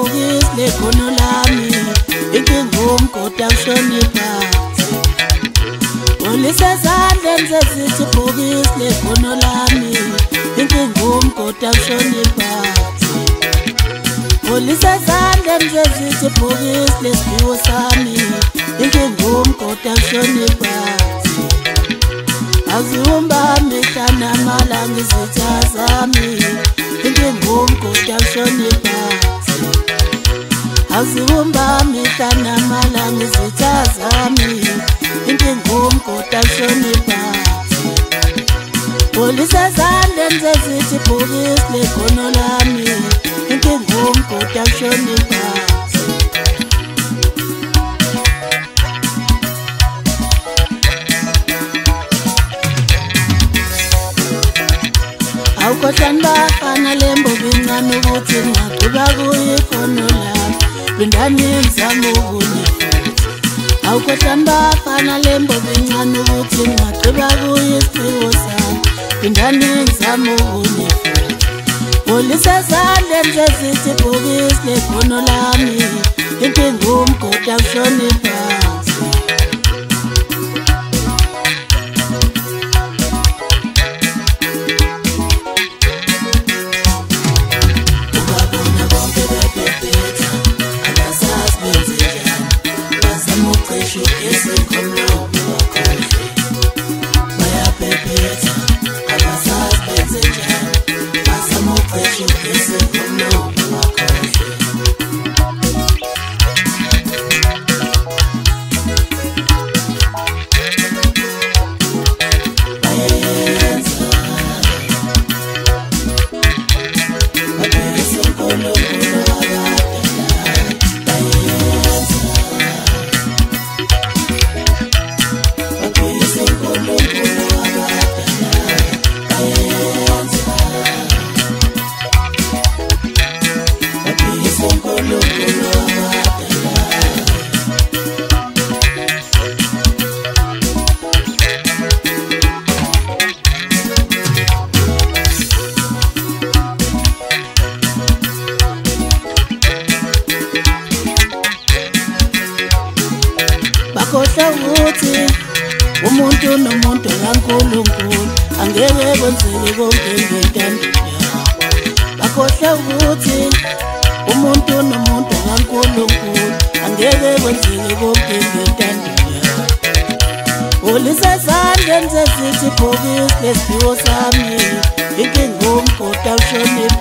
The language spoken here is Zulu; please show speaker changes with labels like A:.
A: ibhokisi lekhono lami, inkinga umgodi awushonipha. Polisa ezandleni sesithi ibhokisi lekhono lami, inkinga umgodi awushonipha. Polisa ezandleni sesithi ibhokisi lesiphiwo sami, inkinga umgodi awushonipha. Aziwumbami hlana amalanga izitha zami, inkinga umgodi awushonipha. Aziwumbami hlana amalanga izitha zami, inkinga umgodi awushonipha. Polisa ezandleni sesithi ibhokisi lekhono lami, inkinga umgodi awushonipha. Awukhohlani bafana lembobi incane ukuthi ngaqhuba kuyo ikhono lami, phindani ngizame okunye futhi. Awukhohlani bafana lembobi incane ukuthi ngaqhuba kuyo isiphiwo sami, phindani ngizame okunye futhi. Polisa ezandleni sesithi ibhokisi lekhono lami, inkinga umgodi awushonipha. Bakhohlwa ukuthi umuntu nomuntu kaNkulunkulu angeke kwenzeke konke ngentando yakho. Bakhohlwa ukuthi umuntu nomuntu kaNkulunkulu angeke kwenzeke konke ngentando yakho. Polisa ezandleni sesithi ibhokisi lesiphiwo sami, inkinga umgodi awushonipha.